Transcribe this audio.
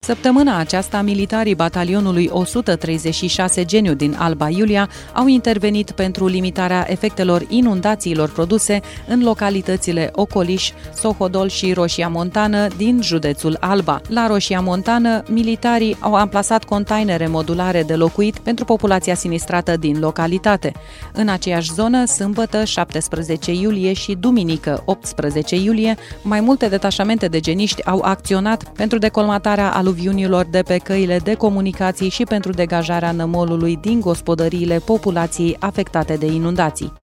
Săptămâna aceasta, militarii batalionului 136 Geniu din Alba Iulia au intervenit pentru limitarea efectelor inundațiilor produse în localitățile Ocoliș, Sohodol și Roșia Montană din județul Alba. La Roșia Montană, militarii au amplasat containere modulare de locuit pentru populația sinistrată din localitate. În aceeași zonă, sâmbătă 17 iulie și duminică 18 iulie, mai multe detașamente de geniști au acționat pentru decolmatarea aluviunilor de pe căile de comunicații și pentru degajarea nămolului din gospodăriile populației afectate de inundații.